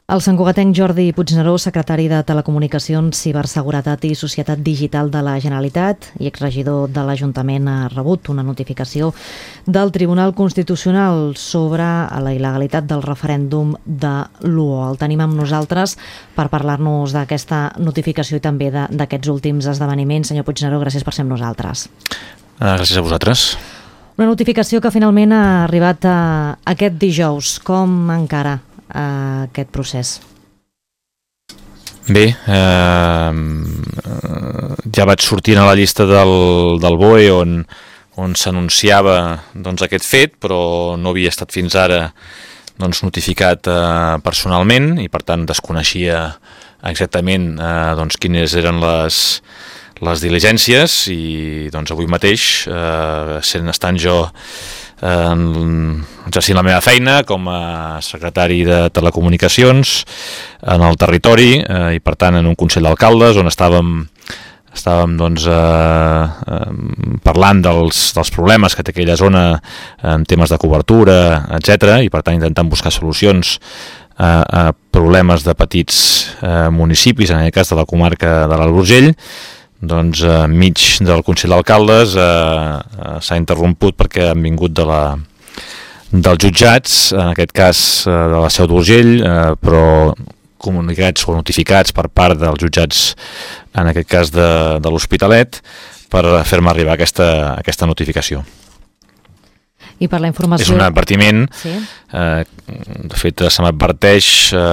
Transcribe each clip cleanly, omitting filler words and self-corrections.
El santcugatenc Jordi Puigneró, secretari de Telecomunicacions, Ciberseguretat i Societat Digital de la Generalitat i exregidor de l'Ajuntament, ha rebut una notificació del Tribunal Constitucional sobre la il·legalitat del referèndum de l'UO. El tenim amb nosaltres per parlar-nos d'aquesta notificació i també d'aquests últims esdeveniments. Senyor Puigneró, gràcies per ser amb nosaltres. Gràcies a vosaltres. Una notificació que finalment ha arribat aquest dijous. Com encara aquest procés? Bé, ja vaig sortint a la llista del BOE on s'anunciava aquest fet, però no havia estat fins ara notificat personalment i per tant desconeixia exactament quines eren les diligències i avui mateix, estant jo exercint la meva feina com a secretari de Telecomunicacions en el territori i per tant en un Consell d'Alcaldes on estàvem parlant dels problemes que té aquella zona en temes de cobertura, etc. i per tant intentant buscar solucions a problemes de petits municipis, en aquest cas de la comarca de l'Alt Urgell. Enmig del Consell d'Alcaldes s'ha interromput perquè han vingut dels jutjats, en aquest cas de la Seu d'Urgell, però comunicats o notificats per part dels jutjats, en aquest cas de l'Hospitalet, per fer-me arribar aquesta notificació. I per la informació... És un advertiment, sí. De fet se m'adverteix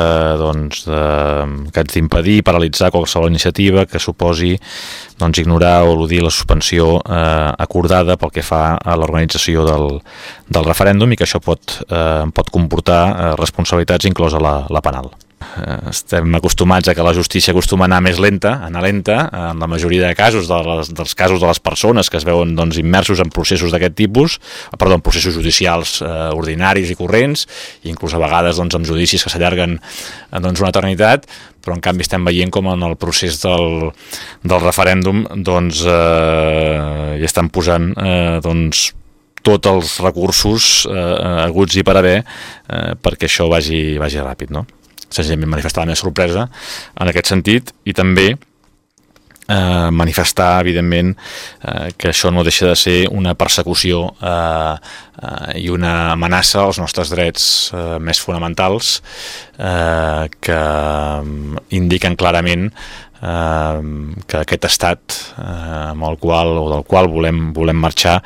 que haig d'impedir, paralitzar qualsevol iniciativa que suposi ignorar o eludir la suspensió acordada pel que fa a l'organització del referèndum i que això pot comportar responsabilitats inclosa la penal. Estem acostumats a que la justícia acostuma a anar més lenta, en la majoria de casos, dels casos de les persones que es veuen immersos en processos d'aquest tipus, en processos judicials ordinaris i corrents, i inclús a vegades amb judicis que s'allarguen una eternitat, però en canvi estem veient com en el procés del referèndum hi estan posant tots els recursos haguts i per haver perquè això vagi ràpid, no? Senzillament manifestar la meva sorpresa en aquest sentit i també manifestar, evidentment, que això no deixa de ser una persecució i una amenaça als nostres drets més fonamentals que indiquen clarament que aquest estat amb el qual o del qual volem marxar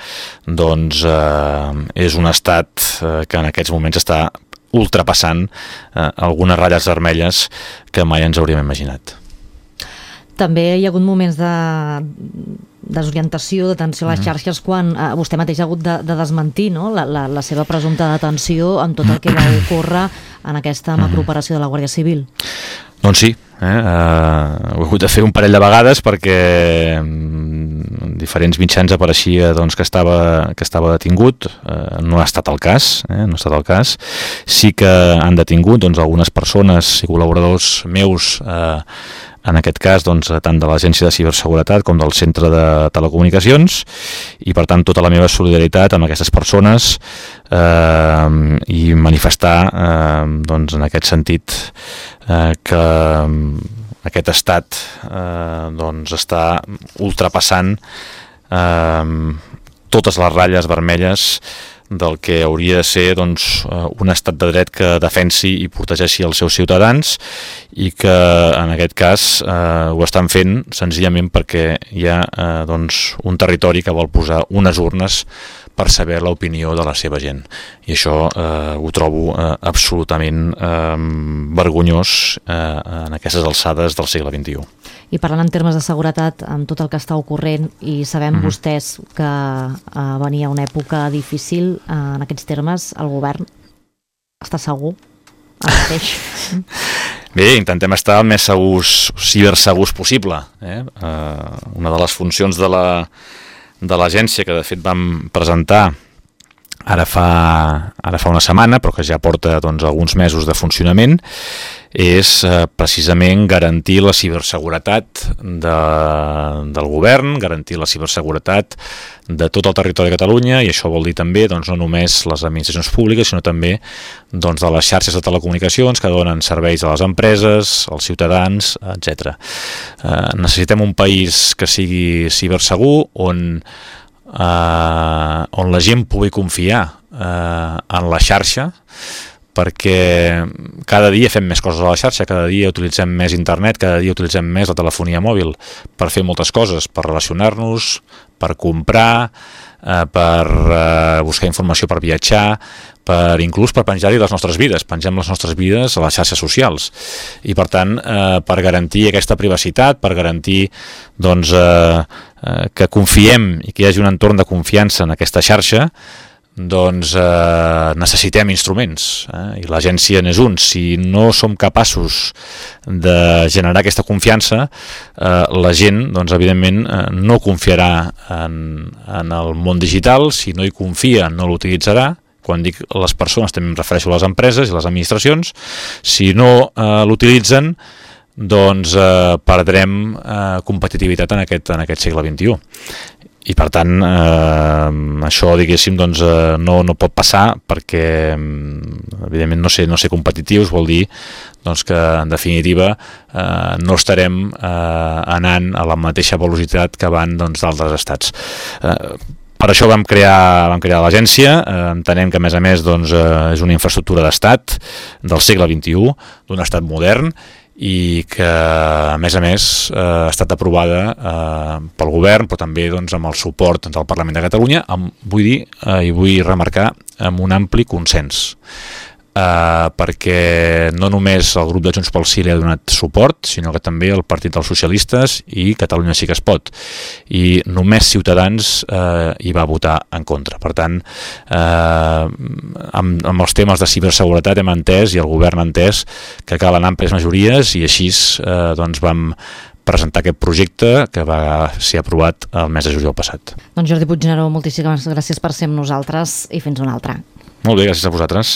és un estat que en aquests moments està ultrapassant algunes ratlles vermelles que mai ens hauríem imaginat. També hi ha hagut moments de desorientació, de tensió a les xarxes quan vostè mateix ha hagut de desmentir, no? la seva presumpta detenció amb tot el que va ocórrer en aquesta macrooperació de la Guàrdia Civil. Doncs sí, ho he hagut de fer un parell de vegades perquè en diferents mitjans apareixia que estava detingut. No ha estat el cas, Sí que han detingut algunes persones i col·laboradors meus, en aquest cas tant de l'Agència de Ciberseguretat com del Centre de Telecomunicacions, i per tant tota la meva solidaritat amb aquestes persones i manifestar en aquest sentit que aquest estat està ultrapassant totes les ratlles vermelles del que hauria de ser un estat de dret que defensi i protegeixi els seus ciutadans i que en aquest cas ho estan fent senzillament perquè hi ha un territori que vol posar unes urnes per saber l'opinió de la seva gent. I això ho trobo absolutament vergonyós en aquestes alçades del segle XXI. I parlant en termes de seguretat, amb tot el que està ocorrent, i sabem vostès que venia una època difícil, en aquests termes, el govern està segur ara mateix? Bé, intentem estar el més cibersegurs possible. Una de les funcions de l'agència, que de fet vam presentar ara fa una setmana, però que ja porta alguns mesos de funcionament, és precisament garantir la ciberseguretat del govern, garantir la ciberseguretat de tot el territori de Catalunya, i això vol dir també no només les administracions públiques, sinó també de les xarxes de telecomunicacions que donen serveis a les empreses, als ciutadans, etc. Necessitem un país que sigui cibersegur, on la gent pugui confiar en la xarxa, perquè cada dia fem més coses a la xarxa, cada dia utilitzem més internet, cada dia utilitzem més la telefonia mòbil per fer moltes coses, per relacionar-nos, per comprar, per buscar informació, per viatjar, inclús per penjar-hi les nostres vides. Pengem les nostres vides a les xarxes socials. I per tant, per garantir aquesta privacitat, per garantir que confiem i que hi hagi un entorn de confiança en aquesta xarxa, necessitem instruments, i l'agència n'és un. Si no som capaços de generar aquesta confiança, la gent, evidentment, no confiarà en el món digital. Si no hi confia, no l'utilitzarà. Quan dic les persones, també em refereixo a les empreses i les administracions. Si no l'utilitzen, perdrem competitivitat en aquest segle XXI. I per tant, això, diguéssim, no pot passar, perquè evidentment no ser competitius vol dir que en definitiva no estarem anant a la mateixa velocitat que van d'altres estats. Per això vam crear l'agència. Entenem que, a més, és una infraestructura d'estat del segle XXI, d'un estat modern, i que, a més, ha estat aprovada pel govern, però també amb el suport del Parlament de Catalunya, i vull remarcar, amb un ampli consens. Perquè no només el grup de Junts pel Sí li ha donat suport, sinó que també el Partit dels Socialistes i Catalunya Sí que es pot. I només Ciutadans hi va votar en contra. Per tant, amb els temes de ciberseguretat hem entès, i el govern ha entès, que calen àmplies majories, i així vam presentar aquest projecte, que va ser aprovat el mes de juliol passat. Jordi Puigneró, moltíssimes gràcies per ser amb nosaltres, i fins una altra. Molt bé, gràcies a vosaltres.